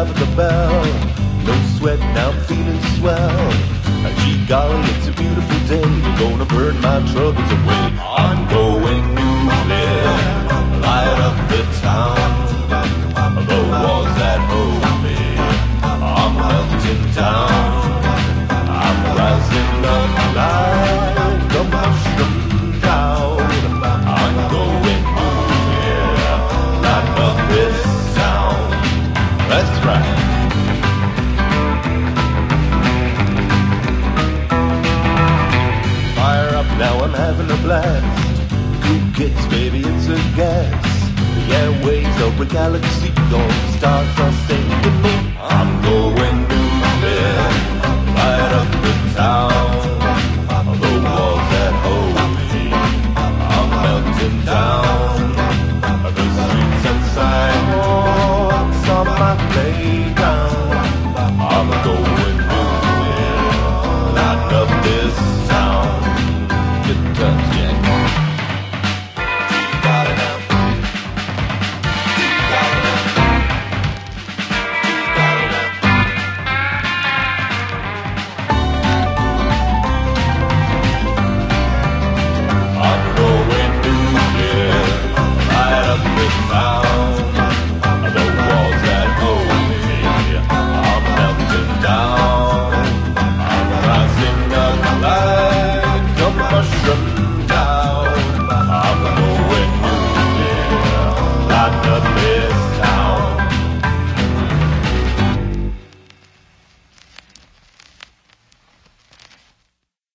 having the bell. No sweat, now I'm feeling swell. Gee golly, it's a beautiful day. You're gonna burn my troubles away. I'm going nuclear, light up the town. The walls that hold me, I'm melting down. I'm rising up like a mushroom cloud. I'm going nuclear, light up this town. That's right. Now I'm having a blast. Cool kids, baby, it's a gas. The airwaves of a galaxy, all the stars are saying to me, I'm going nuclear, light up the town. The walls that hold me, I'm melting down. The streets and sidewalks on my playground. I'm going nuclear, light up this town. Mushroom